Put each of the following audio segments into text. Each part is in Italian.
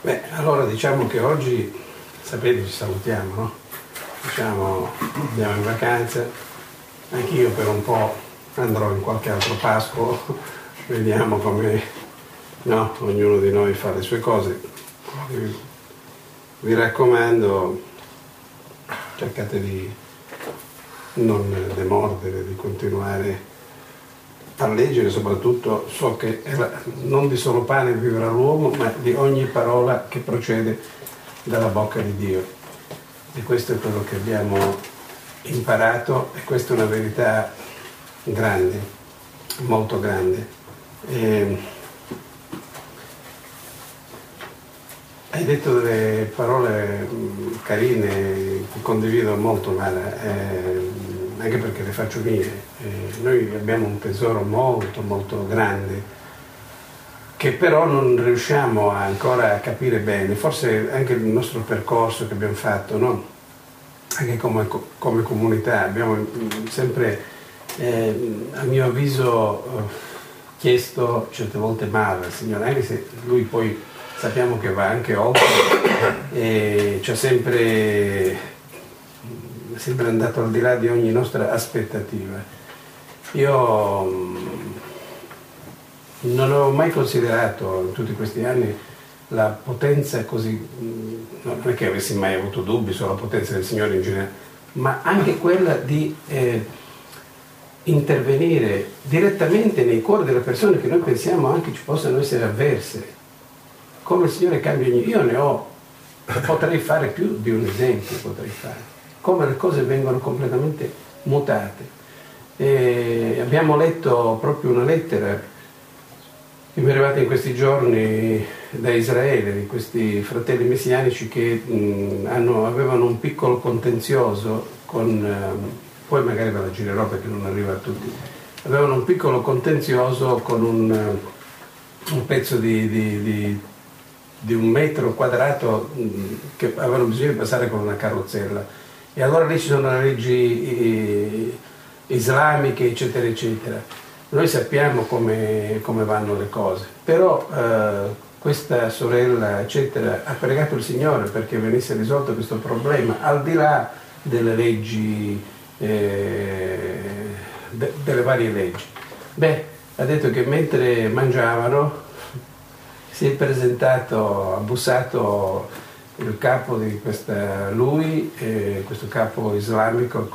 Beh, allora diciamo che oggi, sapete, ci salutiamo, no? Diciamo, andiamo in vacanza, anch'io per un po' andrò in qualche altro pascolo, vediamo come, no, ognuno di noi fa le sue cose. Vi raccomando, cercate di non demordere, di continuare a leggere, soprattutto so che non di solo pane vivrà l'uomo, ma di ogni parola che procede dalla bocca di Dio. E questo è quello che abbiamo imparato, e questa è una verità grande, molto grande. Hai detto delle parole carine che condivido molto, Mara, anche perché le faccio mie. Noi abbiamo un tesoro molto molto grande che però non riusciamo ancora a capire bene, forse anche il nostro percorso che abbiamo fatto, no? Anche come comunità abbiamo sempre, a mio avviso, chiesto certe volte male al Signore, anche se Lui poi sappiamo che va anche oltre e ci ha sempre andato al di là di ogni nostra aspettativa. Io non ho mai considerato in tutti questi anni la potenza così, non è che avessi mai avuto dubbi sulla potenza del Signore in generale, ma anche quella di intervenire direttamente nei cuori delle persone che noi pensiamo anche ci possano essere avverse. Come il Signore cambia ogni... Io ne ho, potrei fare più di un esempio, potrei fare. Come le cose vengono completamente mutate. Abbiamo letto proprio una lettera che mi è arrivata in questi giorni da Israele, di questi fratelli messianici che avevano un piccolo contenzioso con... poi magari ve la girerò perché non arriva a tutti. Avevano un piccolo contenzioso con un pezzo di 1 metro quadrato che avevano bisogno di passare con una carrozzella. E allora lì ci sono le leggi islamiche, eccetera, eccetera. Noi sappiamo come vanno le cose, però questa sorella, eccetera, ha pregato il Signore perché venisse risolto questo problema, al di là delle leggi, delle varie leggi. Beh, ha detto che mentre mangiavano si è presentato, ha bussato il capo di questo capo islamico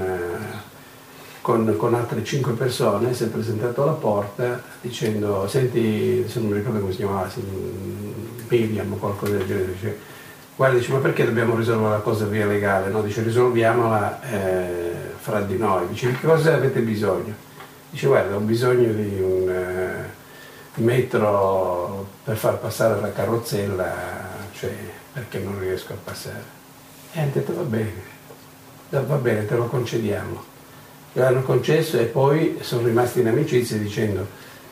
con altre 5 persone, si è presentato alla porta dicendo, senti, se non mi ricordo come si chiamava, Miriam o qualcosa del genere, dice, guarda, dice, ma perché dobbiamo risolvere la cosa via legale? No? Dice, risolviamola fra di noi. Dice, di che cosa avete bisogno? Dice, guarda, ho bisogno di un metro per far passare la carrozzella, cioè perché non riesco a passare. E hanno detto, va bene, te lo concediamo. L'hanno concesso e poi sono rimasti in amicizia dicendo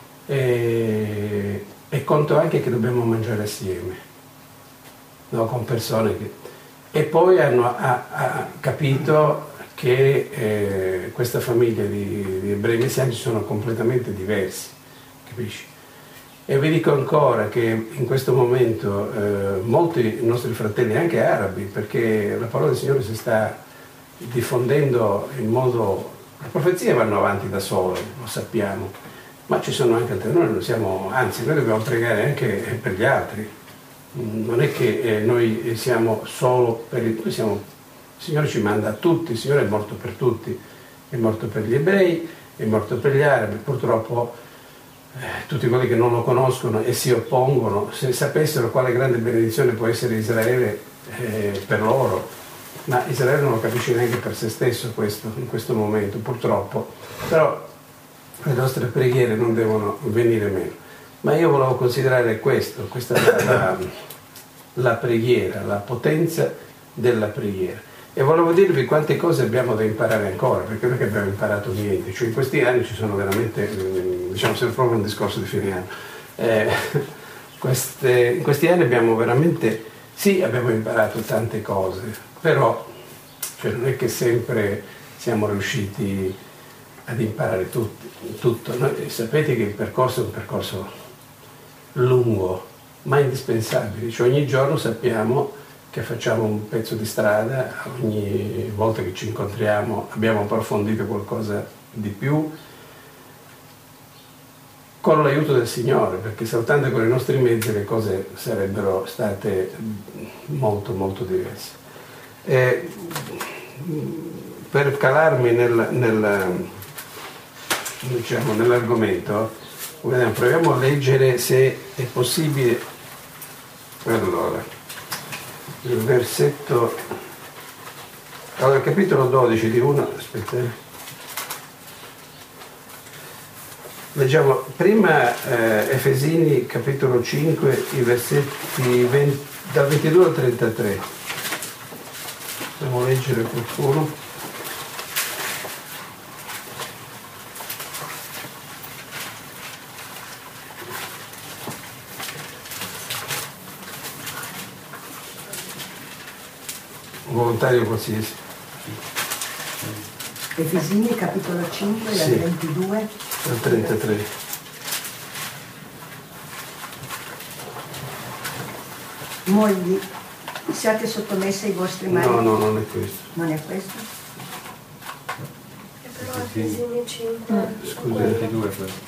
e conto anche che dobbiamo mangiare assieme, no? Con persone che... E poi hanno capito che questa famiglia di ebrei messianici sono completamente diversi, capisci? E vi dico ancora che in questo momento molti nostri fratelli, anche arabi, perché la parola del Signore si sta diffondendo in modo... Le profezie vanno avanti da sole, lo sappiamo, ma ci sono anche altre, noi non siamo, anzi noi dobbiamo pregare anche per gli altri, non è che noi siamo solo per il Signore ci manda a tutti, il Signore è morto per tutti, è morto per gli ebrei, è morto per gli arabi, purtroppo tutti quelli che non lo conoscono e si oppongono, se sapessero quale grande benedizione può essere Israele per loro. Ma Israele non lo capisce neanche per se stesso questo, in questo momento, purtroppo. Però le nostre preghiere non devono venire meno. Ma io volevo considerare questo, questa è la preghiera, la potenza della preghiera. E volevo dirvi quante cose abbiamo da imparare ancora, perché non è che abbiamo imparato niente. Cioè in questi anni ci sono veramente, diciamo sempre proprio un discorso di fine anno. In questi anni abbiamo veramente, sì, abbiamo imparato tante cose, però cioè, non è che sempre siamo riusciti ad imparare tutto. Noi, sapete che il percorso è un percorso lungo, ma indispensabili, cioè ogni giorno sappiamo che facciamo un pezzo di strada, ogni volta che ci incontriamo abbiamo approfondito qualcosa di più, con l'aiuto del Signore, perché soltanto con i nostri mezzi le cose sarebbero state molto molto diverse. Per calarmi diciamo, nell'argomento, proviamo a leggere se è possibile. Allora, il versetto, allora, il capitolo 12 di 1, aspetta. Leggiamo prima Efesini capitolo 5, i versetti dal 22 al 33. Possiamo leggere qualcuno? Un volontario qualsiasi. Efesini capitolo 5, dal 22 al 33. Mogli, siate sottomessi ai vostri mariti. No, non è questo. Non è questo? È però Efesini 5. Scusa, 22 questo.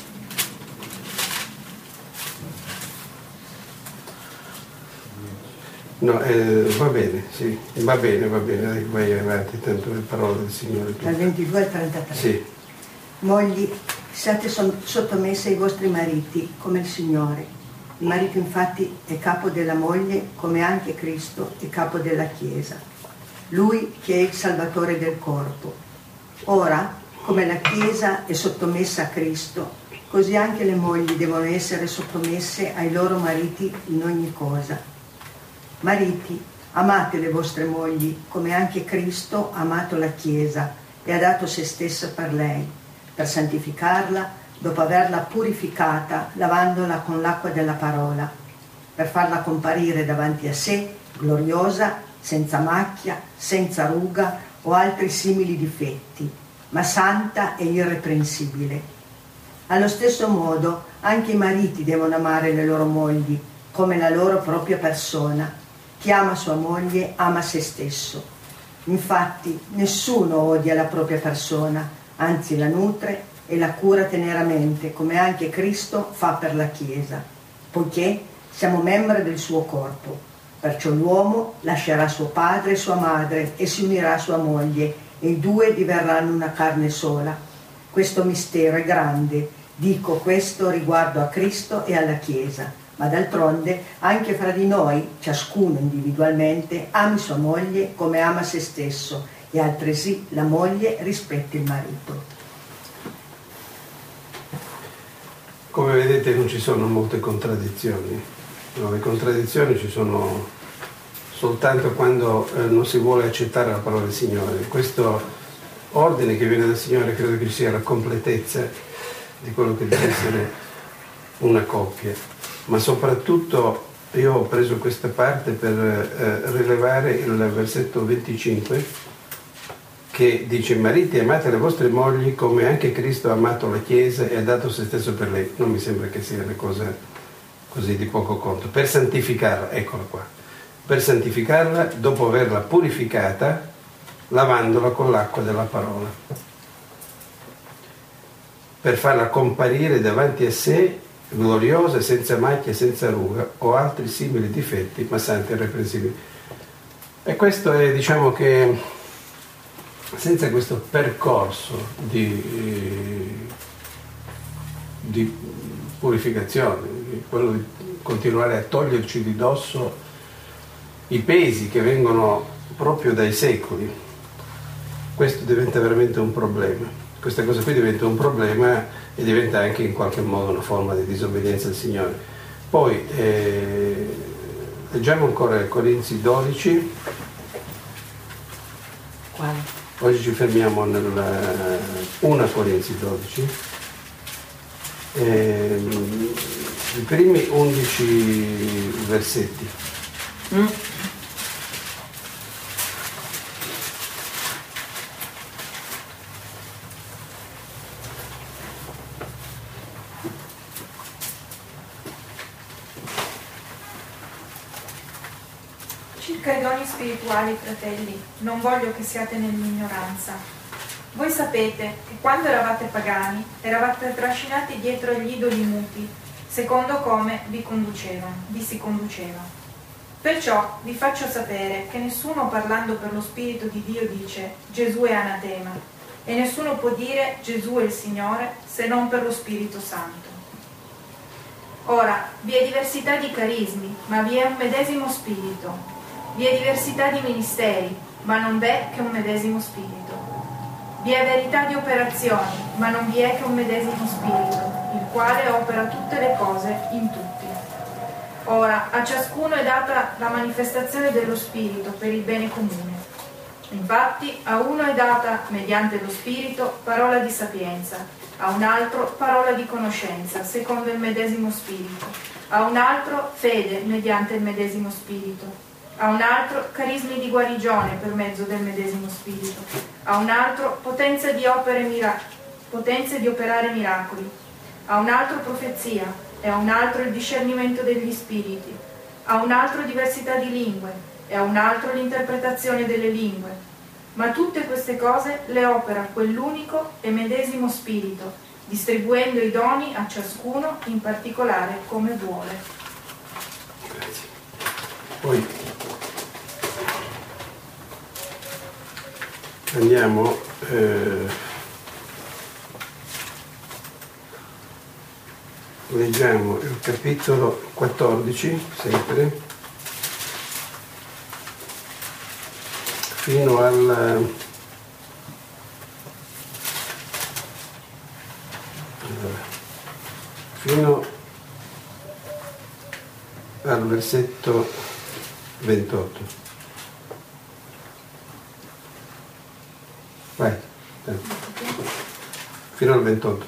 No, va bene, sì, va bene, vai avanti, tanto le parole del Signore. Dal 22 al 33. Sì. Mogli, siate sottomessi ai vostri mariti come il Signore. Il marito infatti è capo della moglie come anche Cristo è capo della Chiesa. Lui che è il Salvatore del corpo. Ora, come la Chiesa è sottomessa a Cristo, così anche le mogli devono essere sottomesse ai loro mariti in ogni cosa. Mariti, amate le vostre mogli come anche Cristo ha amato la Chiesa e ha dato se stesso per lei, per santificarla dopo averla purificata lavandola con l'acqua della parola, per farla comparire davanti a sé gloriosa, senza macchia, senza ruga o altri simili difetti, ma santa e irreprensibile. Allo stesso modo anche i mariti devono amare le loro mogli come la loro propria persona. Chi ama sua moglie ama se stesso. Infatti nessuno odia la propria persona, anzi la nutre e la cura teneramente, come anche Cristo fa per la Chiesa, poiché siamo membri del suo corpo. Perciò l'uomo lascerà suo padre e sua madre e si unirà a sua moglie, e i due diverranno una carne sola. Questo mistero è grande, dico questo riguardo a Cristo e alla Chiesa. Ma d'altronde anche fra di noi, ciascuno individualmente, ami sua moglie come ama se stesso, e altresì la moglie rispetti il marito. Come vedete non ci sono molte contraddizioni. No, le contraddizioni ci sono soltanto quando non si vuole accettare la parola del Signore. Questo ordine che viene dal Signore credo che sia la completezza di quello che deve essere una coppia. Ma soprattutto io ho preso questa parte per rilevare il versetto 25 che dice: mariti, amate le vostre mogli come anche Cristo ha amato la Chiesa e ha dato se stesso per lei. Non mi sembra che sia una cosa così di poco conto. Per santificarla, eccola qua, per santificarla dopo averla purificata lavandola con l'acqua della parola, per farla comparire davanti a sé gloriosa, senza macchia, senza ruga o altri simili difetti, ma santi e irreprensibili. E questo è, diciamo che senza questo percorso di purificazione, quello di continuare a toglierci di dosso i pesi che vengono proprio dai secoli, questo diventa veramente un problema. Questa cosa qui diventa un problema e diventa anche in qualche modo una forma di disobbedienza al Signore. Poi leggiamo ancora Corinzi 12. Quale? Oggi ci fermiamo nel 1 Corinzi 12. I primi 11 versetti. Circa i doni spirituali, fratelli, non voglio che siate nell'ignoranza. Voi sapete che quando eravate pagani, eravate trascinati dietro agli idoli muti, secondo come vi si conduceva. Perciò vi faccio sapere che nessuno parlando per lo Spirito di Dio dice Gesù è anatema, e nessuno può dire Gesù è il Signore se non per lo Spirito Santo. Ora, vi è diversità di carismi, ma vi è un medesimo Spirito. Vi è diversità di ministeri, ma non v'è che un medesimo Spirito. Vi è verità di operazioni, ma non vi è che un medesimo Spirito, il quale opera tutte le cose in tutti. Ora, a ciascuno è data la manifestazione dello Spirito per il bene comune. Infatti, a uno è data, mediante lo Spirito, parola di sapienza, a un altro parola di conoscenza, secondo il medesimo Spirito, a un altro fede, mediante il medesimo Spirito, a un altro carismi di guarigione per mezzo del medesimo Spirito, a un altro potenza di operare miracoli, a un altro profezia, e a un altro il discernimento degli spiriti, a un altro diversità di lingue, e a un altro l'interpretazione delle lingue. Ma tutte queste cose le opera quell'unico e medesimo Spirito, distribuendo i doni a ciascuno in particolare come vuole. Grazie. Poi andiamo leggiamo il capitolo 14 sempre fino al versetto 28. Vai, fino al 28.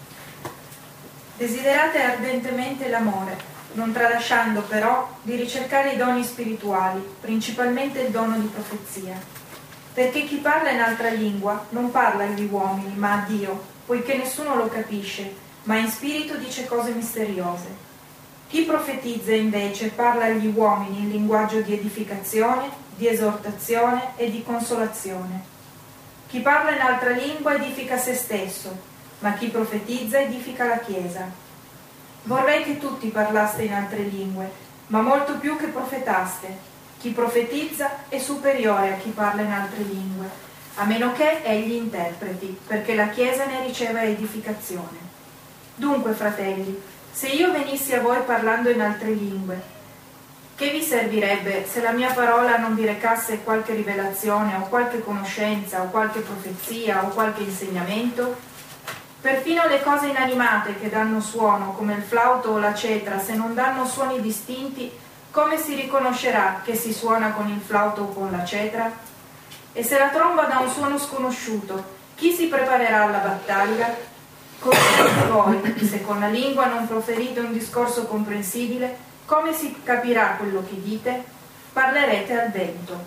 Desiderate ardentemente l'amore, non tralasciando però di ricercare i doni spirituali, principalmente il dono di profezia. Perché chi parla in altra lingua non parla agli uomini, ma a Dio, poiché nessuno lo capisce, ma in spirito dice cose misteriose. Chi profetizza invece parla agli uomini in linguaggio di edificazione, di esortazione e di consolazione. Chi parla in altra lingua edifica se stesso, ma chi profetizza edifica la Chiesa. Vorrei che tutti parlaste in altre lingue, ma molto più che profetaste. Chi profetizza è superiore a chi parla in altre lingue, a meno che egli interpreti, perché la Chiesa ne riceva edificazione. Dunque, fratelli, se io venissi a voi parlando in altre lingue, che vi servirebbe se la mia parola non vi recasse qualche rivelazione o qualche conoscenza o qualche profezia o qualche insegnamento? Perfino le cose inanimate che danno suono, come il flauto o la cetra, se non danno suoni distinti, come si riconoscerà che si suona con il flauto o con la cetra? E se la tromba dà un suono sconosciuto, chi si preparerà alla battaglia? Così anche voi, se con la lingua non proferite un discorso comprensibile, come si capirà quello che dite? Parlerete al vento.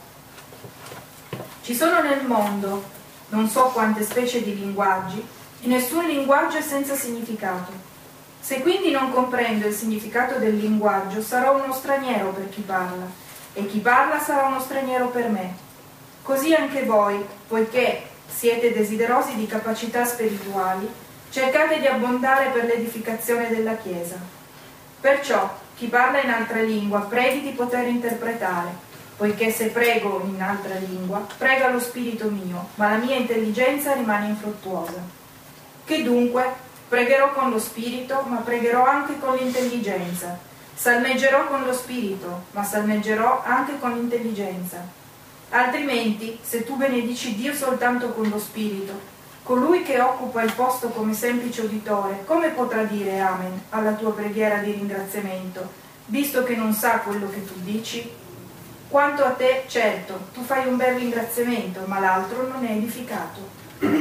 Ci sono nel mondo non so quante specie di linguaggi, e nessun linguaggio è senza significato. Se quindi non comprendo il significato del linguaggio, sarò uno straniero per chi parla, e chi parla sarà uno straniero per me. Così anche voi, poiché siete desiderosi di capacità spirituali, cercate di abbondare per l'edificazione della Chiesa. Perciò, chi parla in altra lingua preghi di poter interpretare, poiché se prego in altra lingua, prega lo spirito mio, ma la mia intelligenza rimane infruttuosa. Che dunque? Pregherò con lo spirito, ma pregherò anche con l'intelligenza. Salmeggerò con lo spirito, ma salmeggerò anche con l'intelligenza. Altrimenti, se tu benedici Dio soltanto con lo spirito, colui che occupa il posto come semplice uditore, come potrà dire Amen alla tua preghiera di ringraziamento, visto che non sa quello che tu dici? Quanto a te, certo, tu fai un bel ringraziamento, ma l'altro non è edificato.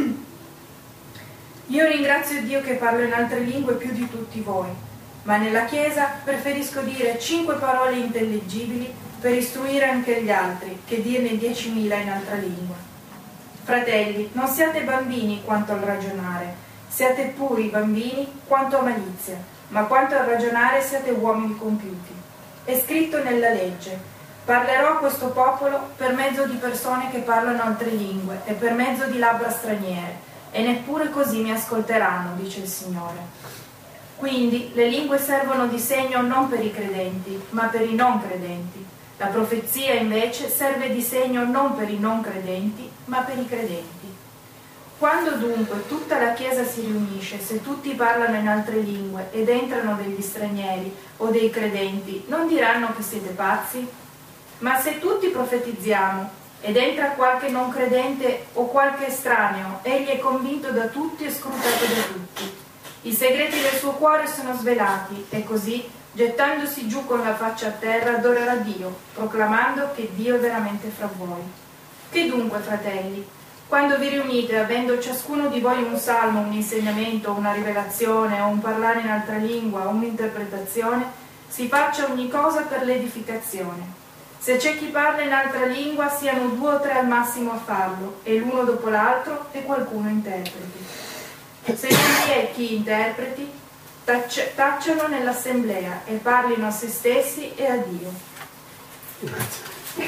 Io ringrazio Dio che parlo in altre lingue più di tutti voi, ma nella Chiesa preferisco dire 5 parole intelligibili per istruire anche gli altri, che dirne 10.000 in altra lingua. Fratelli, non siate bambini quanto al ragionare, siate puri bambini quanto a malizia, ma quanto al ragionare siate uomini compiuti. È scritto nella legge: Parlerò a questo popolo per mezzo di persone che parlano altre lingue e per mezzo di labbra straniere, e neppure così mi ascolteranno, dice il Signore. Quindi le lingue servono di segno non per i credenti, ma per i non credenti. La profezia invece serve di segno non per i non credenti, ma per i credenti. Quando dunque tutta la Chiesa si riunisce, se tutti parlano in altre lingue ed entrano degli stranieri o dei credenti, non diranno che siete pazzi? Ma se tutti profetizziamo ed entra qualche non credente o qualche estraneo, egli è convinto da tutti e scrutato da tutti. I segreti del suo cuore sono svelati e così, gettandosi giù con la faccia a terra, adorerà Dio, proclamando che Dio è veramente fra voi. Che dunque, fratelli? Quando vi riunite, avendo ciascuno di voi un salmo, un insegnamento, una rivelazione o un parlare in altra lingua o un'interpretazione, si faccia ogni cosa per l'edificazione. Se c'è chi parla in altra lingua, siano 2 o 3 al massimo a farlo, e l'uno dopo l'altro, e qualcuno interpreti. Se non vi è chi interpreti, tacciano nell'assemblea e parlino a se stessi e a Dio. Grazie.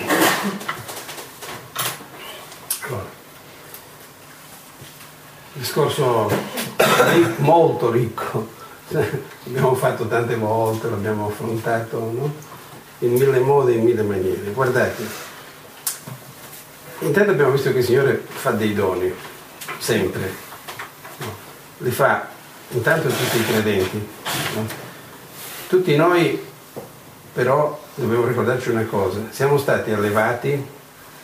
Allora. Discorso molto ricco, abbiamo fatto tante volte, l'abbiamo affrontato, no? In 1000 modi e in 1000 maniere. Guardate, intanto abbiamo visto che il Signore fa dei doni, sempre, no? Li fa intanto a tutti i credenti, no? Tutti noi però dobbiamo ricordarci una cosa: siamo stati allevati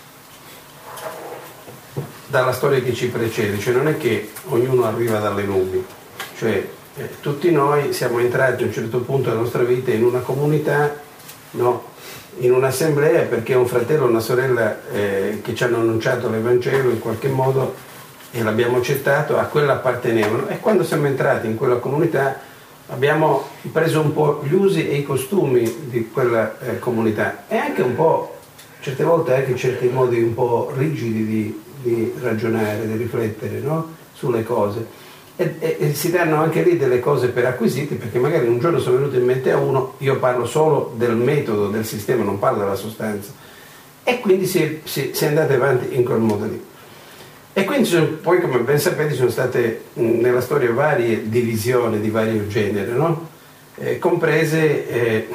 dalla storia che ci precede, cioè non è che ognuno arriva dalle nubi, cioè tutti noi siamo entrati a un certo punto della nostra vita in una comunità, no? In un'assemblea, perché un fratello o una sorella che ci hanno annunciato l'Evangelo in qualche modo e l'abbiamo accettato, a quella appartenevano, e quando siamo entrati in quella comunità abbiamo preso un po' gli usi e i costumi di quella comunità, e anche un po', certe volte anche certi modi un po' rigidi di ragionare, di riflettere, no? Sulle cose, e si danno anche lì delle cose per acquisiti, perché magari un giorno sono venuto in mente a uno, io parlo solo del metodo, del sistema, non parlo della sostanza, e quindi si è andati avanti in quel modo lì. E quindi poi, come ben sapete, ci sono state nella storia varie divisioni di vario genere, no? Comprese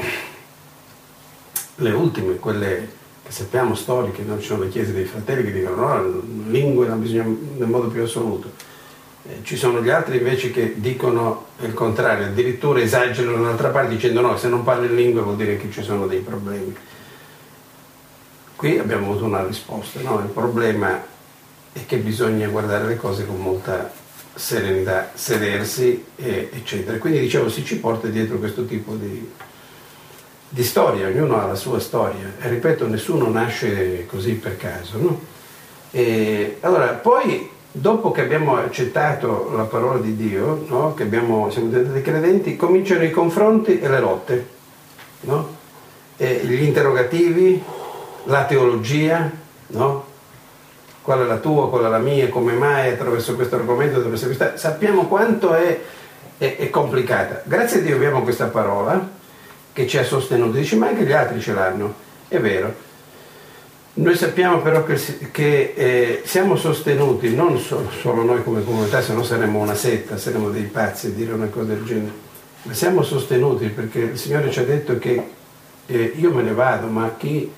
le ultime, quelle che sappiamo storiche, no? Ci sono le chiese dei fratelli che dicono no, lingue non bisogna nel modo più assoluto. Ci sono gli altri invece che dicono il contrario, addirittura esagerano dall'altra parte dicendo no, se non parli lingue vuol dire che ci sono dei problemi. Qui abbiamo avuto una risposta, no? Il problema è che bisogna guardare le cose con molta serenità, sedersi, eccetera. Quindi dicevo, si ci porta dietro questo tipo di storia, ognuno ha la sua storia, e ripeto, nessuno nasce così per caso, no? E allora, poi, dopo che abbiamo accettato la parola di Dio, no? Che siamo diventati credenti, cominciano i confronti e le lotte, no? Gli interrogativi, la teologia, no? Qual è la tua, qual è la mia, come mai attraverso questo argomento dovresti questa. Sappiamo quanto è complicata. Grazie a Dio abbiamo questa parola che ci ha sostenuto. Dice, ma anche gli altri ce l'hanno. È vero. Noi sappiamo però che siamo sostenuti, non solo noi come comunità, se no saremmo una setta, saremmo dei pazzi a dire una cosa del genere, ma siamo sostenuti perché il Signore ci ha detto che io me ne vado, ma chi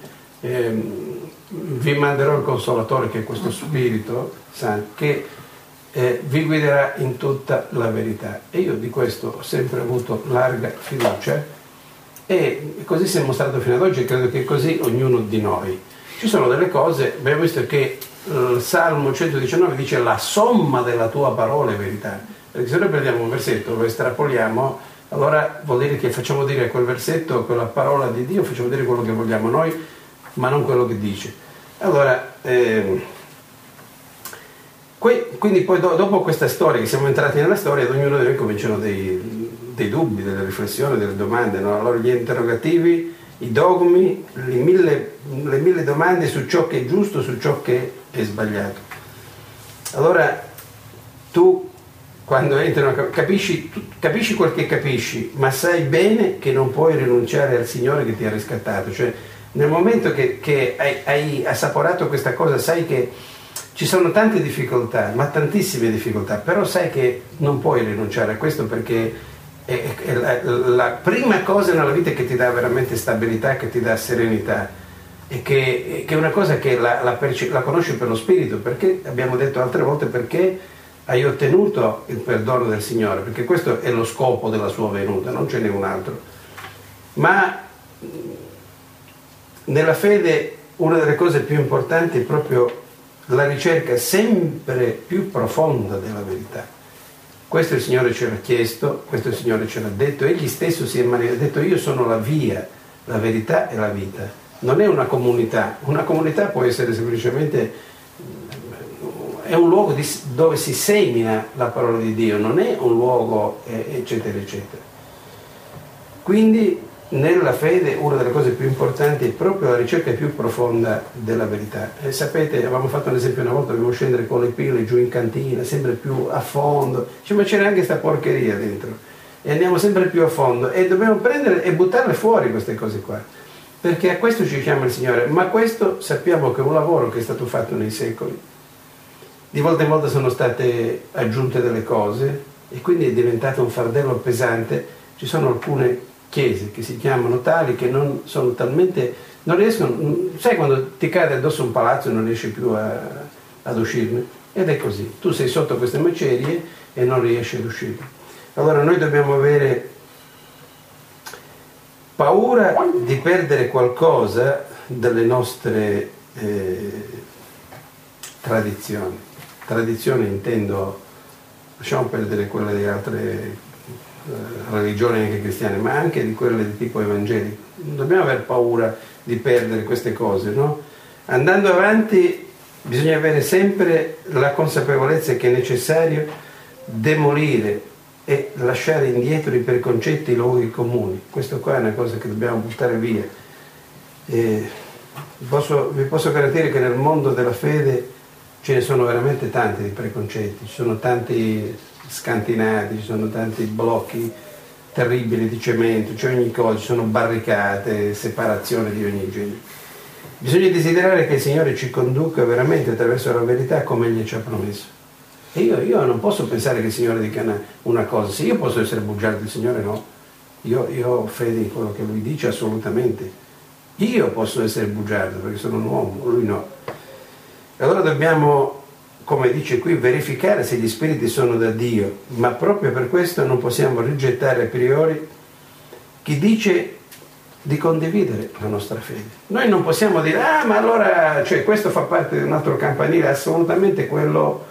vi manderò il Consolatore, che è questo Spirito Santo, che vi guiderà in tutta la verità. E io di questo ho sempre avuto larga fiducia, e così siamo stati fino ad oggi, e credo che così ognuno di noi. Ci sono delle cose, abbiamo visto che il Salmo 119 dice la somma della tua parola è verità, perché se noi prendiamo un versetto, lo estrapoliamo, allora vuol dire che facciamo dire a quel versetto, a quella parola di Dio, facciamo dire quello che vogliamo noi, ma non quello che dice. Allora, quindi poi dopo questa storia, che siamo entrati nella storia, ad ognuno di noi cominciano dei dubbi, delle riflessioni, delle domande, no? Allora gli interrogativi, i dogmi, le mille domande su ciò che è giusto, su ciò che è sbagliato. Allora tu, quando entrano, capisci quel che capisci, ma sai bene che non puoi rinunciare al Signore che ti ha riscattato, cioè Nel momento che hai assaporato questa cosa, sai che ci sono tante difficoltà, ma tantissime difficoltà, però sai che non puoi rinunciare a questo, perché è la prima cosa nella vita che ti dà veramente stabilità, che ti dà serenità, e che è una cosa che la conosci per lo Spirito, perché abbiamo detto altre volte, perché hai ottenuto il perdono del Signore, perché questo è lo scopo della sua venuta, non ce n'è un altro. Ma nella fede una delle cose più importanti è proprio la ricerca sempre più profonda della verità. Questo il Signore ce l'ha chiesto, questo il Signore ce l'ha detto, egli stesso si è detto: io sono la via, la verità e la vita. Non è una comunità può essere semplicemente, è un luogo dove si semina la parola di Dio, non è un luogo eccetera eccetera. Quindi nella fede una delle cose più importanti è proprio la ricerca più profonda della verità. E sapete, avevamo fatto un esempio una volta, dovevo scendere con le pile giù in cantina, sempre più a fondo, ma c'era anche sta porcheria dentro, e andiamo sempre più a fondo, e dobbiamo prendere e buttarle fuori queste cose qua, perché a questo ci chiama il Signore. Ma questo sappiamo che è un lavoro che è stato fatto nei secoli, di volta in volta sono state aggiunte delle cose, e quindi è diventato un fardello pesante. Ci sono alcune chiese che si chiamano tali, che non sono talmente, non riescono, sai quando ti cade addosso un palazzo e non riesci più ad uscirne? Ed è così, tu sei sotto queste macerie e non riesci ad uscire. Allora noi dobbiamo avere paura di perdere qualcosa delle nostre tradizioni intendo, lasciamo perdere quelle di altre religioni anche cristiane, ma anche di quelle di tipo evangelico. Non dobbiamo aver paura di perdere queste cose, no? Andando avanti bisogna avere sempre la consapevolezza che è necessario demolire e lasciare indietro i preconcetti, i luoghi comuni. Questo qua è una cosa che dobbiamo buttare via. Vi posso garantire che nel mondo della fede ce ne sono veramente tanti di preconcetti, ci sono tanti scantinati, ci sono tanti blocchi terribili di cemento, c'è ogni cosa, ci sono barricate, separazione di ogni genere. Bisogna desiderare che il Signore ci conduca veramente attraverso la verità come Egli ci ha promesso. E io non posso pensare che il Signore dica una cosa, se io posso essere bugiardo, il Signore no. Io ho fede in quello che Lui dice, assolutamente. Io posso essere bugiardo perché sono un uomo, Lui no. Allora dobbiamo, come dice qui, verificare se gli spiriti sono da Dio, ma proprio per questo non possiamo rigettare a priori chi dice di condividere la nostra fede. Noi non possiamo dire: ma allora questo fa parte di un altro campanile, assolutamente quello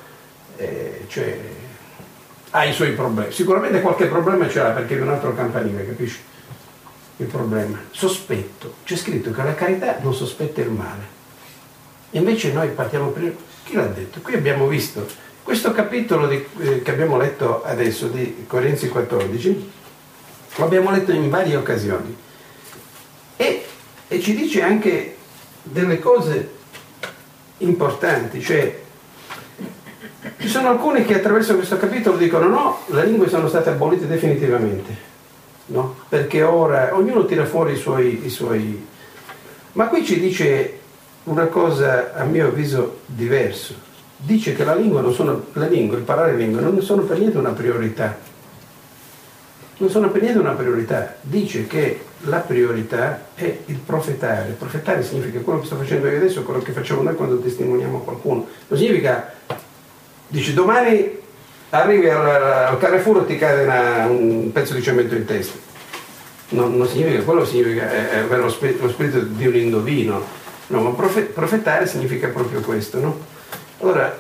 ha i suoi problemi. Sicuramente qualche problema ce l'ha perché è un altro campanile, capisci? Il problema. Sospetto. C'è scritto che la carità non sospetta il male. E invece noi partiamo prima. Chi l'ha detto? Qui abbiamo visto questo capitolo che abbiamo letto adesso di Corinzi 14, lo abbiamo letto in varie occasioni e ci dice anche delle cose importanti, cioè ci sono alcuni che attraverso questo capitolo dicono: no, le lingue sono state abolite definitivamente, no? Perché ora ognuno tira fuori i suoi. Ma qui ci dice una cosa a mio avviso diverso. Dice che il parlare lingue non sono per niente una priorità. Non sono per niente una priorità. Dice che la priorità è il profetare. Profetare significa quello che sto facendo io adesso, quello che facciamo noi quando testimoniamo qualcuno. Non significa, dice, domani arrivi al Carrefour e ti cade un pezzo di cemento in testa. Non significa, quello significa avere lo spirito di un indovino. No, ma profetare significa proprio questo, no? Allora,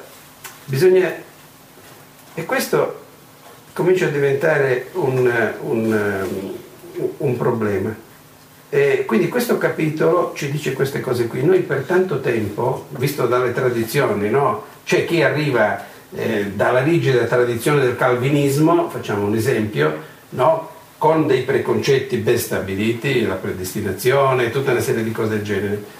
e questo comincia a diventare un problema. E quindi questo capitolo ci dice queste cose qui. Noi per tanto tempo, visto dalle tradizioni, no? C'è chi arriva dalla rigida tradizione del calvinismo, facciamo un esempio, no? Con dei preconcetti ben stabiliti, la predestinazione, tutta una serie di cose del genere.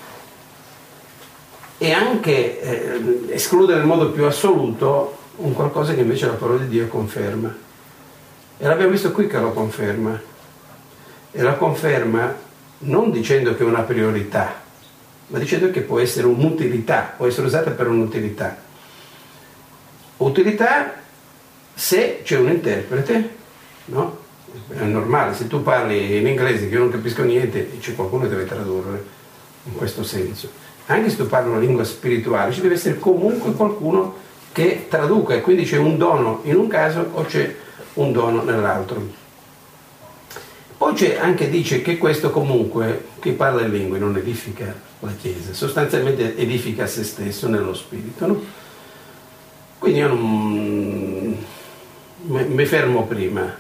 E anche esclude nel modo più assoluto un qualcosa che invece la parola di Dio conferma. E l'abbiamo visto qui che lo conferma. E la conferma non dicendo che è una priorità, ma dicendo che può essere un'utilità, può essere usata per un'utilità. Utilità se c'è un interprete, no? È normale, se tu parli in inglese che io non capisco niente, c'è qualcuno che deve tradurre in questo senso. Anche se tu parli una lingua spirituale, ci deve essere comunque qualcuno che traduca, e quindi c'è un dono in un caso o c'è un dono nell'altro. Poi c'è anche, dice che questo comunque, chi parla in lingue non edifica la Chiesa, sostanzialmente edifica se stesso nello spirito, no? Quindi io mi fermo prima.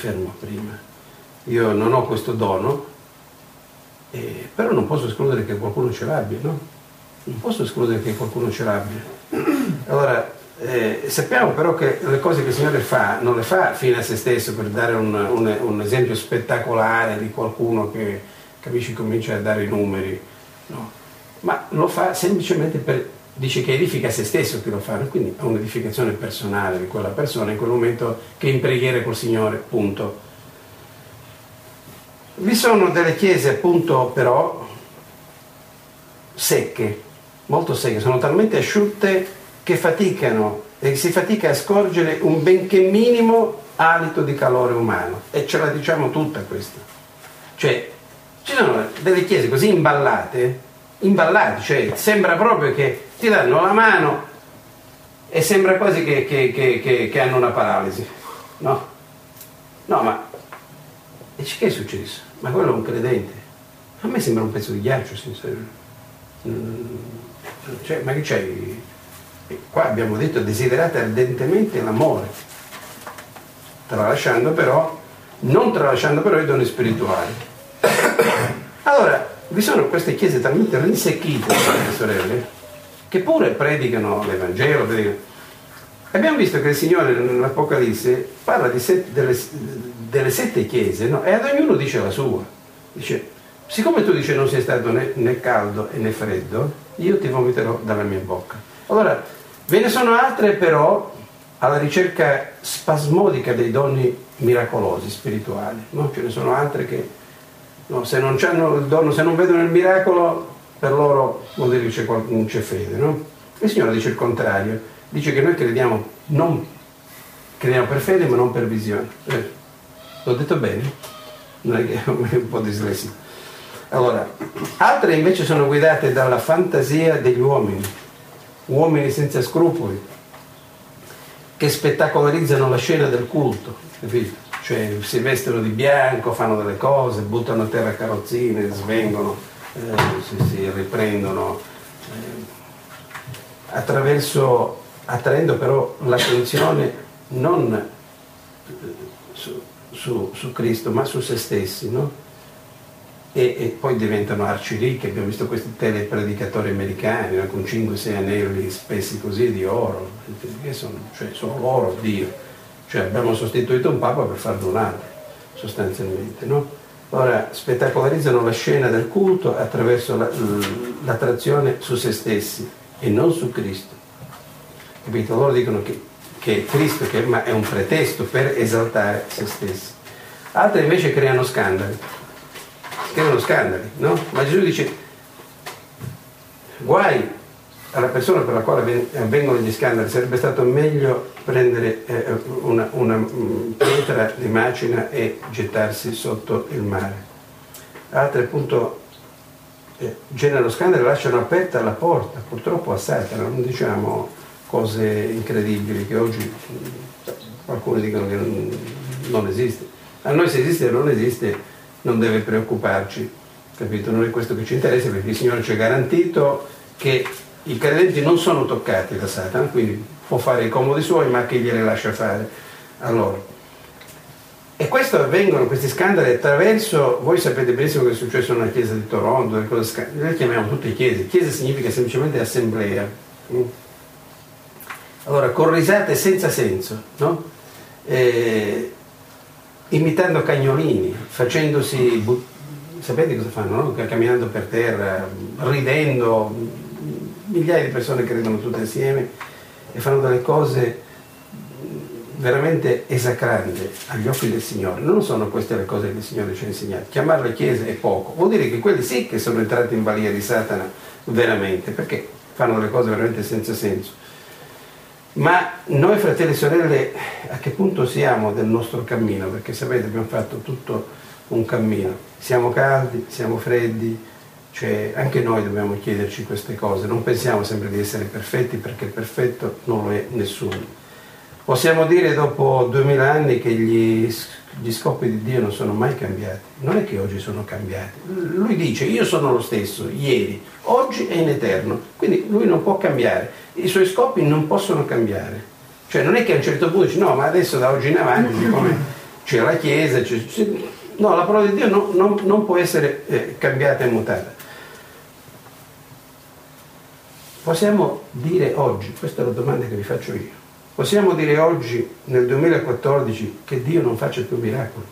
Io non ho questo dono, però non posso escludere che qualcuno ce l'abbia, no? Non posso escludere che qualcuno ce l'abbia. Allora, sappiamo però che le cose che il Signore fa non le fa fine a se stesso per dare un esempio spettacolare di qualcuno che, capisci, comincia a dare i numeri, no? Ma lo fa semplicemente dice che edifica se stesso chi lo fa, quindi è un'edificazione personale di quella persona in quel momento che è in preghiera col Signore, punto. Vi sono delle chiese appunto però secche, molto secche, sono talmente asciutte che faticano e si fatica a scorgere un benché minimo alito di calore umano, e ce la diciamo tutta questa. Cioè, ci sono delle chiese così imballate, cioè sembra proprio che ti danno la mano e sembra quasi che hanno una paralisi, no? No, ma e che è successo? Ma quello è un credente. A me sembra un pezzo di ghiaccio, sinceramente. Cioè, ma che c'hai? Qua abbiamo detto desiderate ardentemente l'amore, non tralasciando però i doni spirituali. Allora, vi sono queste chiese talmente rinsecchite, sorelle, che pure predicano l'Evangelo. Abbiamo visto che il Signore nell'Apocalisse parla delle 7 chiese, no? E ad ognuno dice la sua. Dice, siccome tu dici non sei stato né caldo né freddo, io ti vomiterò dalla mia bocca. Allora, ve ne sono altre però alla ricerca spasmodica dei doni miracolosi, spirituali, no? Ce ne sono altre che no, se non hanno il dono, se non vedono il miracolo, per loro vuol dire che non c'è fede, no? Il Signore dice il contrario, dice che noi crediamo per fede ma non per visione. L'ho detto bene? Non è che è un po' dislessico. Allora, altre invece sono guidate dalla fantasia degli uomini senza scrupoli, che spettacolarizzano la scena del culto, capito? Cioè si vestono di bianco, fanno delle cose, buttano a terra carrozzine, svengono, si riprendono, attraendo però l'attenzione non su Cristo ma su se stessi, no? E poi diventano arciricchi. Abbiamo visto questi telepredicatori americani, no? Con 5-6 anelli spessi così di oro, che sono loro Dio. Cioè abbiamo sostituito un papa per farne un altro, sostanzialmente, no? Ora spettacolarizzano la scena del culto attraverso l'attrazione su se stessi e non su Cristo. Capito? Loro dicono che è Cristo ma è un pretesto per esaltare se stessi. Altre invece creano scandali, no? Ma Gesù dice, guai alla persona per la quale avvengono gli scandali, sarebbe stato meglio prendere una pietra di macina e gettarsi sotto il mare. Altre appunto generano scandali e lasciano aperta la porta, purtroppo a Satana. Non diciamo cose incredibili che oggi qualcuno dicono che non esiste. A noi se esiste o non esiste non deve preoccuparci, capito? Non è questo che ci interessa, perché il Signore ci ha garantito che i credenti non sono toccati da Satana, quindi può fare i comodi suoi, ma che gliele lascia fare a loro. E questo avvengono, questi scandali, attraverso, voi sapete benissimo che è successo nella chiesa di Toronto, noi chiamiamo tutte chiese. Chiesa significa semplicemente assemblea. Allora, con risate senza senso, no? Imitando cagnolini, facendosi, sapete cosa fanno, no? Camminando per terra, ridendo, migliaia di persone che ridono tutte insieme e fanno delle cose veramente esacrante agli occhi del Signore, non sono queste le cose che il Signore ci ha insegnato. Chiamarle chiese è poco, vuol dire che quelli sì che sono entrati in balia di Satana veramente, perché fanno le cose veramente senza senso. Ma noi fratelli e sorelle a che punto siamo del nostro cammino? Perché sapete abbiamo fatto tutto un cammino, siamo caldi, siamo freddi, cioè anche noi dobbiamo chiederci queste cose, non pensiamo sempre di essere perfetti perché il perfetto non lo è nessuno. Possiamo dire dopo 2000 anni che gli scopi di Dio non sono mai cambiati, non è che oggi sono cambiati, lui dice io sono lo stesso, ieri, oggi e in eterno, quindi lui non può cambiare, i suoi scopi non possono cambiare, cioè non è che a un certo punto dice no ma adesso da oggi in avanti siccome c'è la Chiesa, no, la parola di Dio non può essere cambiata e mutata. Possiamo dire oggi, questa è la domanda che vi faccio io, possiamo dire oggi nel 2014 che Dio non faccia più miracoli?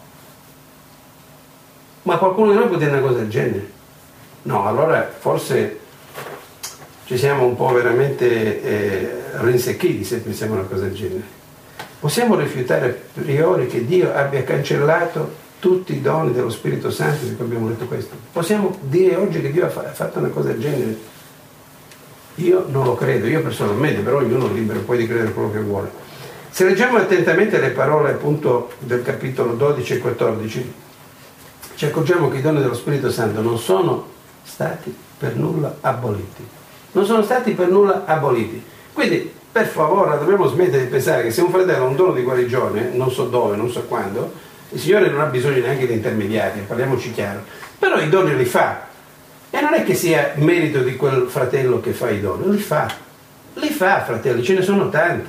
Ma qualcuno di noi può dire una cosa del genere? No, allora forse ci siamo un po' veramente rinsecchiti se pensiamo a una cosa del genere. Possiamo rifiutare a priori che Dio abbia cancellato tutti i doni dello Spirito Santo, perché abbiamo detto questo? Possiamo dire oggi che Dio ha fatto una cosa del genere? Io non lo credo, io personalmente, però ognuno è libero poi di credere quello che vuole. Se leggiamo attentamente le parole appunto del capitolo 12 e 14, ci accorgiamo che i doni dello Spirito Santo non sono stati per nulla aboliti. Non sono stati per nulla aboliti. Quindi, per favore, dobbiamo smettere di pensare che se un fratello ha un dono di guarigione, non so dove, non so quando, il Signore non ha bisogno neanche di intermediari, parliamoci chiaro. Però i doni li fa. E non è che sia merito di quel fratello che fa i doni, li fa, fratelli, ce ne sono tanti,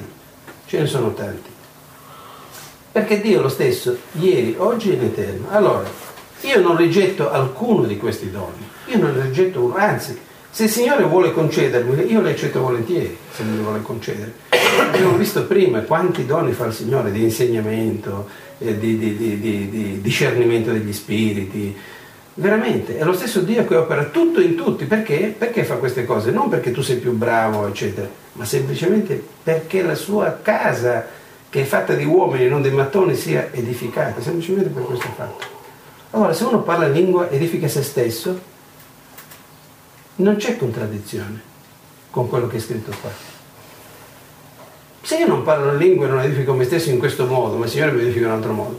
perché Dio è lo stesso, ieri, oggi e in eterno. Allora, io non rigetto alcuno di questi doni, io non ne rigetto uno, anzi, se il Signore vuole concedermi, io le accetto volentieri, se mi vuole concedere. Abbiamo visto prima quanti doni fa il Signore di insegnamento, di discernimento degli spiriti. Veramente, è lo stesso Dio che opera tutto in tutti. Perché? Perché fa queste cose? Non perché tu sei più bravo, eccetera, ma semplicemente perché la sua casa, che è fatta di uomini e non dei mattoni, sia edificata, semplicemente per questo fatto. Allora, se uno parla in lingua, edifica se stesso, non c'è contraddizione con quello che è scritto qua. Se io non parlo in lingua e non edifico me stesso in questo modo, ma il Signore mi edifica in un altro modo,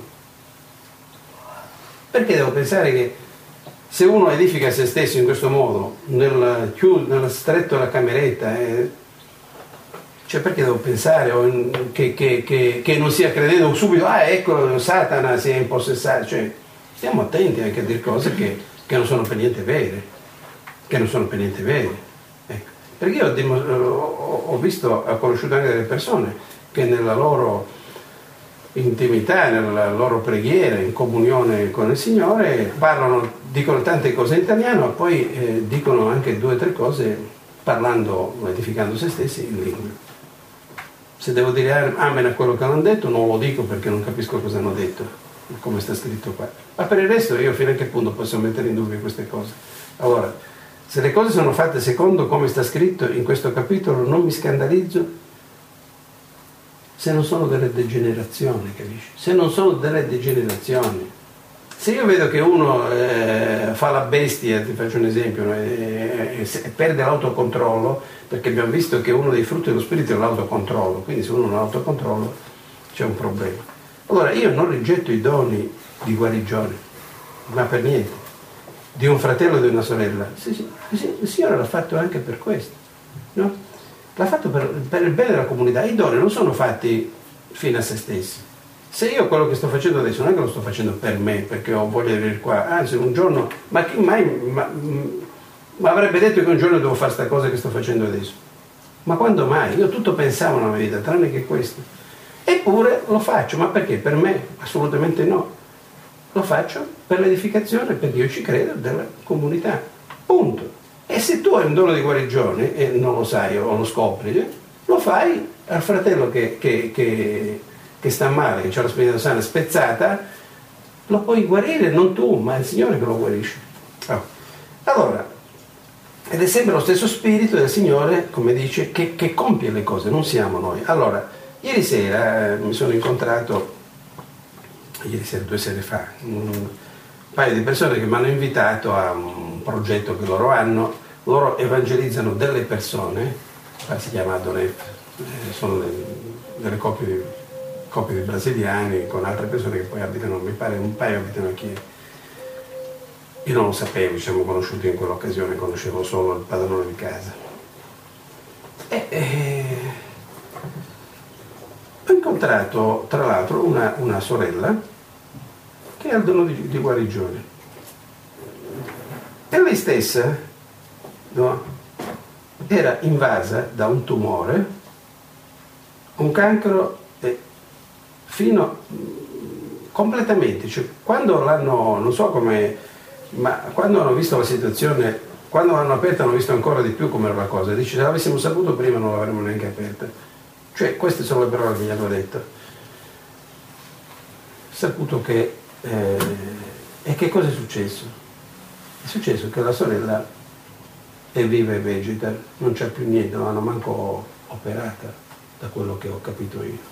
perché devo pensare che se uno edifica se stesso in questo modo, nel stretto della cameretta, cioè perché devo pensare che non sia credendo subito, ecco Satana si è impossessato, cioè stiamo attenti anche a dire cose che non sono per niente vere, ecco. Perché io ho conosciuto anche delle persone che nella loro intimità, nella loro preghiera, in comunione con il Signore, dicono tante cose in italiano e poi dicono anche 2 o 3 cose parlando, edificando se stessi in lingua. Se devo dire amen a quello che hanno detto, non lo dico perché non capisco cosa hanno detto, come sta scritto qua. Ma per il resto io fino a che punto posso mettere in dubbio queste cose? Allora, se le cose sono fatte secondo come sta scritto in questo capitolo, non mi scandalizzo se non sono delle degenerazioni, capisci? Se non sono delle degenerazioni. Se io vedo che uno fa la bestia, ti faccio un esempio, e perde l'autocontrollo, perché abbiamo visto che uno dei frutti dello spirito è l'autocontrollo, quindi se uno non ha l'autocontrollo c'è un problema. Allora io non rigetto i doni di guarigione, ma per niente, di un fratello o di una sorella. Il Signore l'ha fatto anche per questo, no? L'ha fatto per il bene della comunità. I doni non sono fatti fino a se stessi. Se io quello che sto facendo adesso non è che lo sto facendo per me, perché ho voglia di venire qua, anzi un giorno, ma chi mai avrebbe detto che un giorno devo fare questa cosa che sto facendo adesso? Ma quando mai? Io tutto pensavo nella mia vita, tranne che questo. Eppure lo faccio, ma perché? Per me? Assolutamente no. Lo faccio per l'edificazione, perché io ci credo, della comunità. Punto. E se tu hai un dono di guarigione e non lo sai o lo scopri, lo fai al fratello che sta male, che ha la spina sana spezzata, lo puoi guarire, non tu, ma il Signore che lo guarisce. Allora, ed è sempre lo stesso spirito del Signore, come dice, che compie le cose, non siamo noi. Allora, Ieri sera mi sono incontrato, ieri sera, 2 sere fa, un paio di persone che mi hanno invitato a un progetto che loro hanno. Loro evangelizzano delle persone, si chiama Adonef, sono delle coppie di brasiliani con altre persone che poi abitano, mi pare un paio abitano a Chiesa. Io non lo sapevo, ci siamo conosciuti in quell'occasione, conoscevo solo il padrone di casa. Ho incontrato tra l'altro una sorella che ha il dono di guarigione. E lei stessa, no, era invasa da un tumore, un cancro, fino completamente, cioè, quando l'hanno, non so come, ma quando hanno visto la situazione, quando l'hanno aperta hanno visto ancora di più come era la cosa. Dice, se l'avessimo saputo prima non l'avremmo neanche aperta. Cioè, queste sono le parole che gli hanno detto. Saputo che e che cosa è successo? È successo che la sorella è viva e vegeta, non c'è più niente, non l'hanno manco operata, da quello che ho capito io.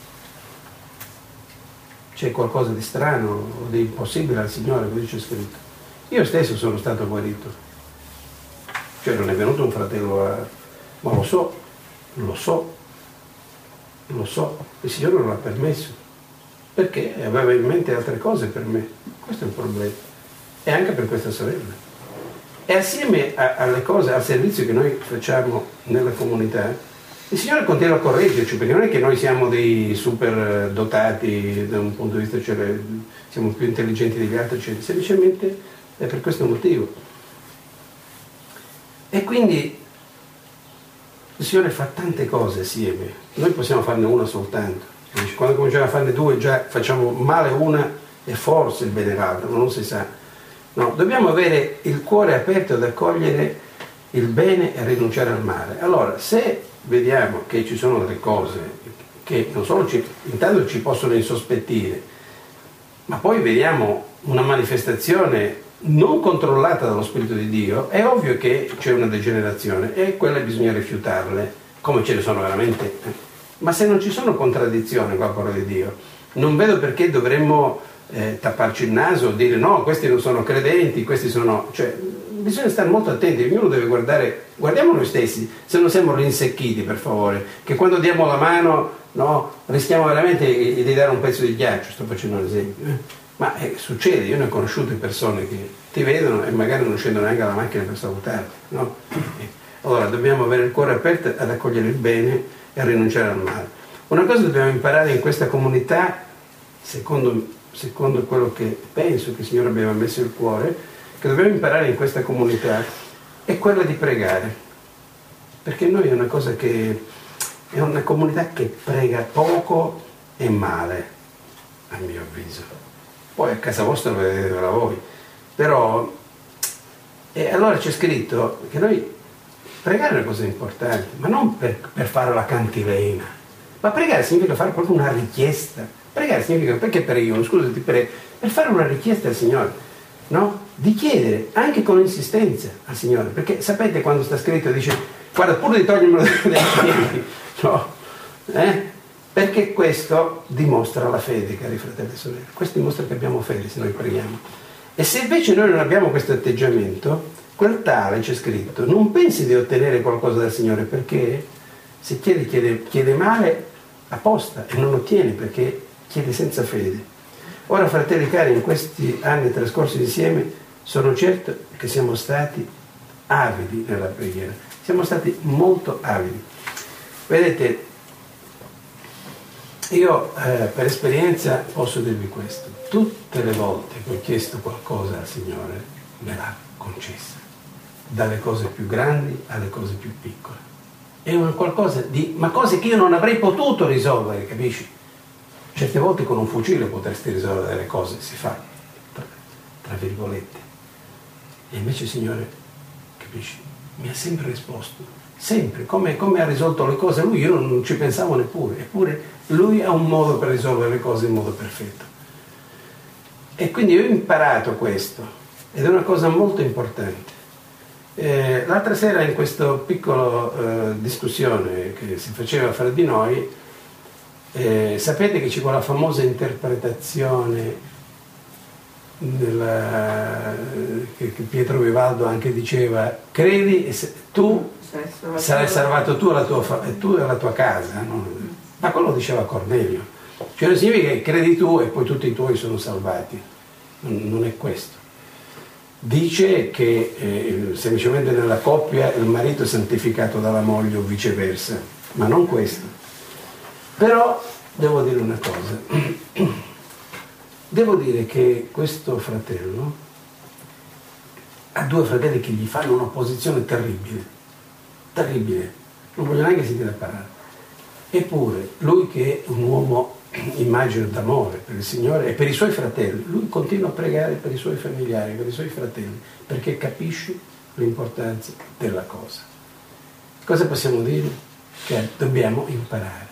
C'è qualcosa di strano o di impossibile al Signore, così c'è scritto. Io stesso sono stato guarito, cioè non è venuto un fratello ma lo so, il Signore non l'ha permesso, perché aveva in mente altre cose per me, questo è il problema, e anche per questa sorella. E assieme alle cose, al servizio che noi facciamo nella comunità, il Signore continua a correggerci, perché non è che noi siamo dei super dotati da un punto di vista, cioè siamo più intelligenti degli altri, eccetera. Semplicemente è per questo motivo. E quindi il Signore fa tante cose assieme, noi possiamo farne una soltanto. Quando cominciamo a farne 2 già facciamo male una e forse il bene l'altra, ma non si sa. No, dobbiamo avere il cuore aperto ad accogliere il bene e a rinunciare al male. Allora, se vediamo che ci sono delle cose che non solo intanto ci possono insospettire, ma poi vediamo una manifestazione non controllata dallo Spirito di Dio, è ovvio che c'è una degenerazione e quelle bisogna rifiutarle, come ce ne sono veramente. Ma se non ci sono contraddizioni con la parola di Dio, non vedo perché dovremmo tapparci il naso, dire no, questi non sono credenti, questi sono... Cioè, bisogna stare molto attenti, ognuno deve guardiamo noi stessi, se non siamo rinsecchiti, per favore, che quando diamo la mano, no, rischiamo veramente di dare un pezzo di ghiaccio, sto facendo un esempio. Ma succede, io ne ho conosciute persone che ti vedono e magari non scendono neanche alla macchina per salutarti, no? Allora dobbiamo avere il cuore aperto ad accogliere il bene e a rinunciare al male. Una cosa dobbiamo imparare in questa comunità, secondo quello che penso che il Signore abbia messo il cuore, che dobbiamo imparare in questa comunità, è quella di pregare. Perché noi è una comunità che prega poco e male, a mio avviso. Poi a casa vostra vedetela voi. Però, allora c'è scritto che noi pregare è una cosa importante, ma non per fare la cantilena, ma pregare significa fare proprio una richiesta. Pregare significa, perché preghiamo? Scusati, per fare una richiesta al Signore, no? Di chiedere anche con insistenza al Signore, perché sapete quando sta scritto dice guarda pure di togliermelo dai piedi, no? Perché questo dimostra la fede, cari fratelli e sorelle, questo dimostra che abbiamo fede se noi preghiamo. E se invece noi non abbiamo questo atteggiamento, quel tale, c'è scritto, non pensi di ottenere qualcosa dal Signore, perché se chiede male apposta e non ottiene perché chiede senza fede. Ora, fratelli cari, in questi anni trascorsi insieme sono certo che siamo stati avidi nella preghiera, siamo stati molto avidi. Vedete, io per esperienza posso dirvi questo: tutte le volte che ho chiesto qualcosa al Signore me l'ha concessa, dalle cose più grandi alle cose più piccole. È una qualcosa ma cose che io non avrei potuto risolvere, capisci? Certe volte con un fucile potresti risolvere delle cose, si fa, tra virgolette. E invece il Signore, capisci, mi ha sempre risposto, sempre, come ha risolto le cose Lui, io non ci pensavo neppure, eppure Lui ha un modo per risolvere le cose in modo perfetto. E quindi io ho imparato questo, ed è una cosa molto importante. L'altra sera in questa piccola discussione che si faceva fra di noi, Sapete che c'è quella famosa interpretazione che Pietro Vivaldo anche diceva: credi e tu sarai salvato tu e la tua casa, no? Ma quello diceva Cornelio, cioè non significa che credi tu e poi tutti i tuoi sono salvati, non è questo. Dice che semplicemente nella coppia il marito è santificato dalla moglie o viceversa, ma non questo. Però devo dire una cosa, devo dire che questo fratello ha due fratelli che gli fanno un'opposizione terribile, terribile, non voglio neanche sentire parlare. Eppure lui, che è un uomo, immagino, d'amore per il Signore e per i suoi fratelli, lui continua a pregare per i suoi familiari, per i suoi fratelli, perché capisce l'importanza della cosa. Cosa possiamo dire? Che dobbiamo imparare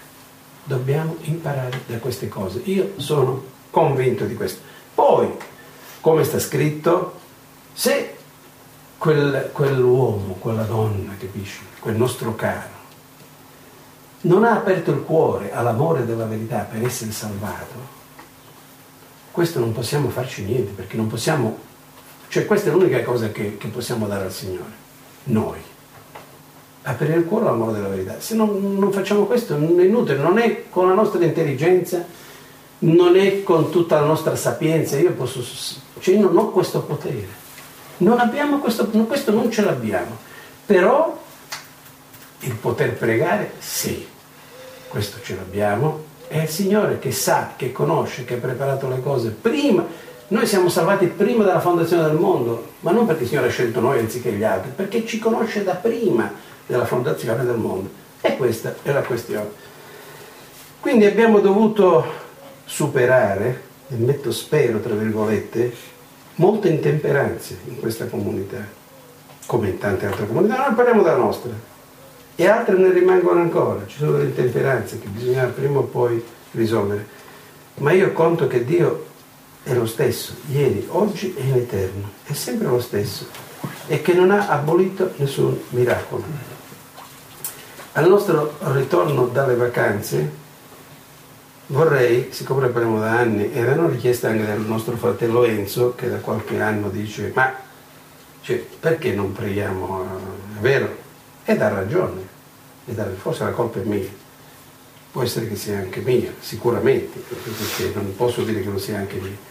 da queste cose. Io sono convinto di questo. Poi, come sta scritto, se quell'uomo, quella donna, capisci, quel nostro caro, non ha aperto il cuore all'amore della verità per essere salvato, questo non possiamo farci niente, perché non possiamo, cioè questa è l'unica cosa che possiamo dare al Signore, noi, aprire il cuore all'amore della verità. Se non facciamo questo è inutile, non è con la nostra intelligenza, non è con tutta la nostra sapienza, io non ho questo potere, non abbiamo questo non ce l'abbiamo, però il poter pregare, sì, questo ce l'abbiamo, è il Signore che sa, che conosce, che ha preparato le cose prima. Noi siamo salvati prima della fondazione del mondo, ma non perché il Signore ha scelto noi anziché gli altri, perché ci conosce da prima della fondazione del mondo. E questa è la questione. Quindi abbiamo dovuto superare, e metto spero tra virgolette, molte intemperanze in questa comunità, come in tante altre comunità. Noi parliamo della nostra. E altre ne rimangono ancora, ci sono delle intemperanze che bisogna prima o poi risolvere. Ma io conto che Dio è lo stesso, ieri, oggi e in eterno, è sempre lo stesso, e che non ha abolito nessun miracolo. Al nostro ritorno dalle vacanze vorrei, siccome ne parliamo da anni, ed è una richiesta anche del nostro fratello Enzo, che da qualche anno dice: ma perché non preghiamo? È vero, e dà ragione, forse la colpa è mia, può essere che sia anche mia, sicuramente, perché non posso dire che non sia anche mia.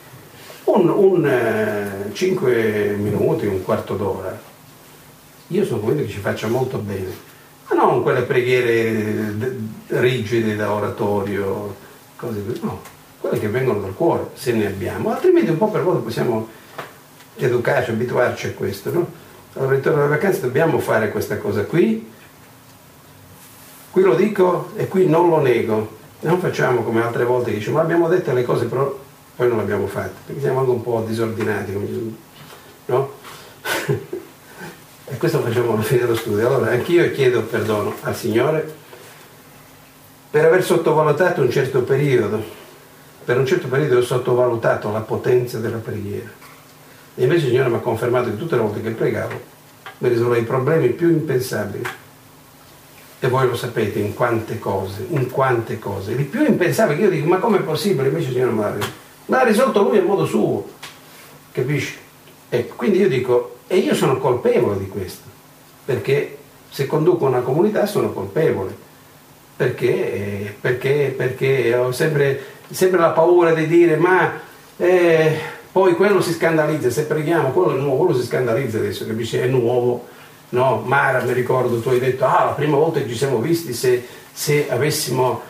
5 minuti, un quarto d'ora, io sono convinto che ci faccia molto bene, ma non quelle preghiere rigide da oratorio, cose così, no, quelle che vengono dal cuore, se ne abbiamo, altrimenti un po' per volta possiamo educarci, abituarci a questo, no? Al ritorno dalle vacanze dobbiamo fare questa cosa qui lo dico e qui non lo nego, non facciamo come altre volte che diciamo: ma abbiamo detto le cose però poi non le abbiamo fatte, perché siamo anche un po' disordinati, no? E questo lo facciamo alla fine dello studio. Allora anch'io chiedo perdono al Signore per aver sottovalutato un certo periodo, per un certo periodo ho sottovalutato la potenza della preghiera. E invece il Signore mi ha confermato che tutte le volte che pregavo mi risolveva i problemi più impensabili. E voi lo sapete in quante cose, il più impensabile, che io dico: ma com'è possibile? Invece il Signore me l'ha risolto Lui a modo suo, capisci? Ecco, quindi io dico, e io sono colpevole di questo, perché se conduco una comunità sono colpevole, perché ho sempre la paura di dire: ma poi quello si scandalizza, se preghiamo, quello è nuovo, quello si scandalizza adesso, capisci? È nuovo, no? Mara, mi ricordo, tu hai detto: la prima volta che ci siamo visti, se avessimo,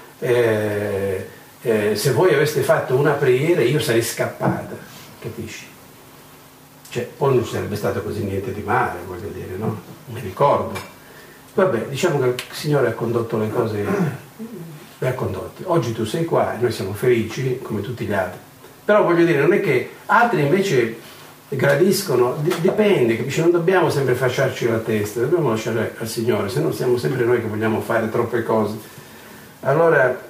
se voi aveste fatto una preghiera io sarei scappata, capisci? Cioè, poi non ci sarebbe stato così niente di male, voglio dire, no? Mi ricordo. Vabbè, diciamo che il Signore ha condotto le cose, le ha condotte. Oggi tu sei qua e noi siamo felici, come tutti gli altri. Però voglio dire, non è che altri invece gradiscono, dipende, capisci? Non dobbiamo sempre fasciarci la testa, dobbiamo lasciare al Signore, se no siamo sempre noi che vogliamo fare troppe cose. Allora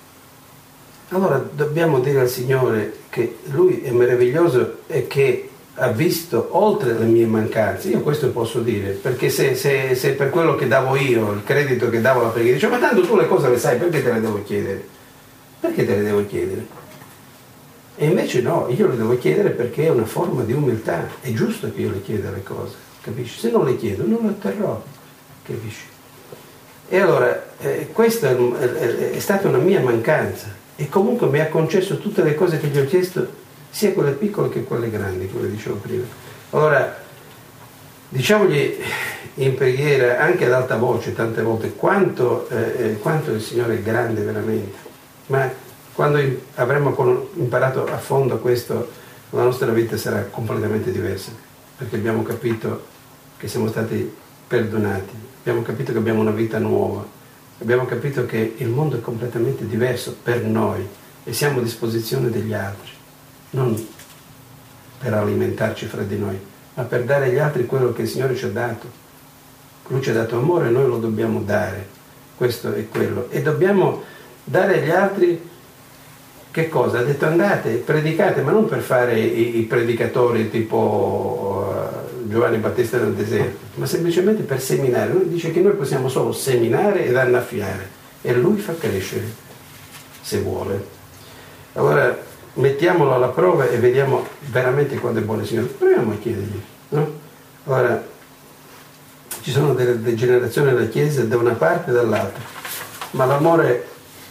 dobbiamo dire al Signore che Lui è meraviglioso e che ha visto oltre le mie mancanze. Io questo posso dire, perché se per quello che davo io, il credito che davo alla preghiera, dice, ma tanto tu le cose le sai, perché te le devo chiedere? Perché te le devo chiedere? E invece no, io le devo chiedere perché è una forma di umiltà. È giusto che io le chieda le cose, capisci? Se non le chiedo non le otterrò, capisci? E allora questa è stata una mia mancanza, e comunque mi ha concesso tutte le cose che gli ho chiesto, sia quelle piccole che quelle grandi, come dicevo prima. Allora, diciamogli in preghiera, anche ad alta voce, tante volte, quanto il Signore è grande veramente. Ma quando avremo imparato a fondo questo, la nostra vita sarà completamente diversa, perché abbiamo capito che siamo stati perdonati, abbiamo capito che abbiamo una vita nuova, abbiamo capito che il mondo è completamente diverso per noi e siamo a disposizione degli altri, non per alimentarci fra di noi, ma per dare agli altri quello che il Signore ci ha dato. Lui ci ha dato amore e noi lo dobbiamo dare, questo è quello. E dobbiamo dare agli altri che cosa? Ha detto andate, predicate, ma non per fare i predicatori tipo Giovanni Battista nel deserto, ma semplicemente per seminare. Lui dice che noi possiamo solo seminare ed annaffiare, e Lui fa crescere, se vuole. Allora mettiamolo alla prova e vediamo veramente quando è buono il Signore. Proviamo a chiedergli, no? Allora, ci sono delle degenerazioni nella Chiesa da una parte e dall'altra, ma l'amore,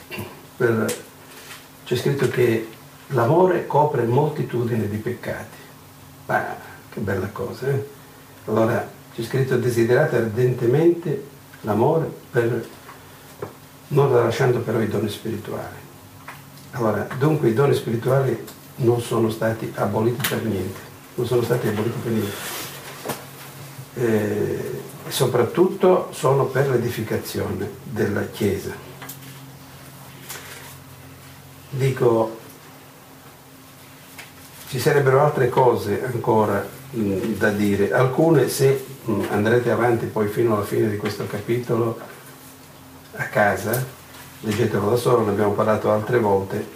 c'è scritto che l'amore copre moltitudine di peccati. Ma che bella cosa, eh? Allora c'è scritto: desiderate ardentemente l'amore, non tralasciando però i doni spirituali. Allora, dunque i doni spirituali non sono stati aboliti per niente, non sono stati aboliti per niente. E soprattutto sono per l'edificazione della Chiesa. Dico, ci sarebbero altre cose ancora da dire, alcune, se andrete avanti poi fino alla fine di questo capitolo a casa, leggetelo da solo, ne abbiamo parlato altre volte.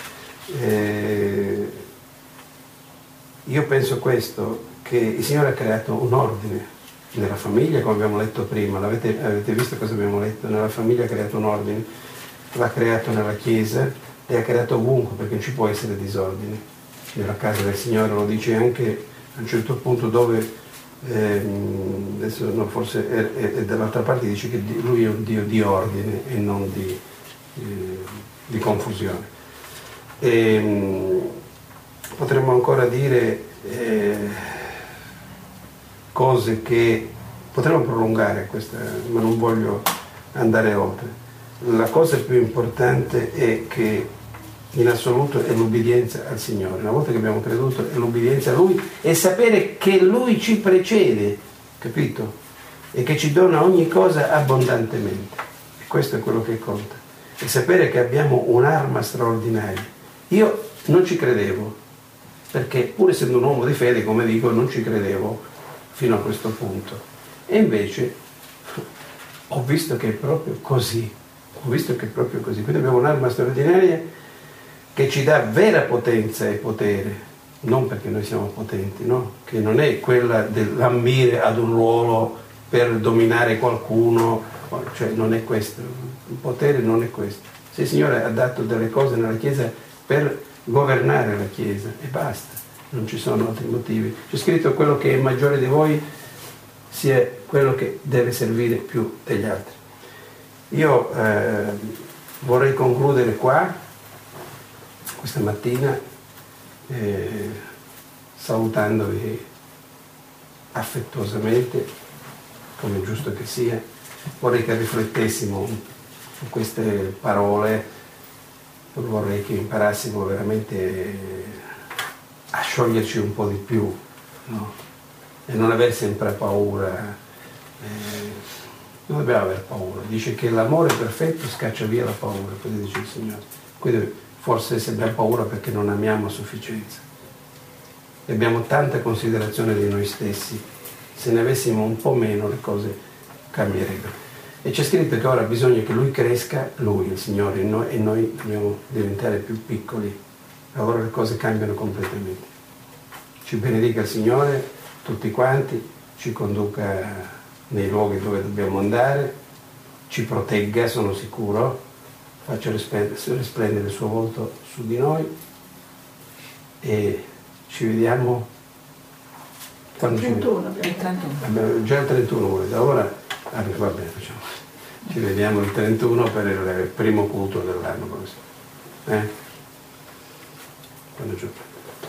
Io penso questo, che il Signore ha creato un ordine nella famiglia, come abbiamo letto prima. Avete visto cosa abbiamo letto? Nella famiglia ha creato un ordine, l'ha creato nella Chiesa e ha creato ovunque, perché non ci può essere disordine. Nella casa del Signore lo dice anche a un certo punto, dove adesso no, forse è dall'altra parte, dice che Lui è un Dio di ordine e non di confusione. Potremmo ancora dire cose che potremmo prolungare questa, ma non voglio andare oltre. La cosa più importante è che in assoluto è l'ubbidienza al Signore. Una volta che abbiamo creduto, è l'ubbidienza a Lui e sapere che Lui ci precede, capito? E che ci dona ogni cosa abbondantemente. E questo è quello che conta. E sapere che abbiamo un'arma straordinaria. Io non ci credevo, perché pur essendo un uomo di fede, come dico, non ci credevo fino a questo punto. E invece ho visto che è proprio così. Quindi abbiamo un'arma straordinaria che ci dà vera potenza e potere, non perché noi siamo potenti, no? Che non è quella dell'ambire ad un ruolo per dominare qualcuno, cioè non è questo, il potere non è questo. Se il Signore ha dato delle cose nella Chiesa per governare la Chiesa e basta, non ci sono altri motivi. C'è scritto: quello che è maggiore di voi sia quello che deve servire più degli altri. Io vorrei concludere qua questa mattina salutandovi affettuosamente, come è giusto che sia. Vorrei che riflettessimo su queste parole, vorrei che imparassimo veramente a scioglierci un po' di più, no? E non aver sempre paura. Non dobbiamo aver paura. Dice che l'amore perfetto scaccia via la paura, così dice il Signore. Quindi forse se abbiamo paura perché non amiamo a sufficienza e abbiamo tanta considerazione di noi stessi. Se ne avessimo un po' meno, le cose cambierebbero. E c'è scritto che ora bisogna che Lui cresca, Lui, il Signore, e noi dobbiamo diventare più piccoli. Allora le cose cambiano completamente. Ci benedica il Signore, tutti quanti, ci conduca nei luoghi dove dobbiamo andare, ci protegga, sono sicuro, faccia risplendere il suo volto su di noi e ci vediamo quando 31. già il 31 volete, ora va bene, facciamo. Ci vediamo il 31 per il primo culto dell'anno prossimo. Quando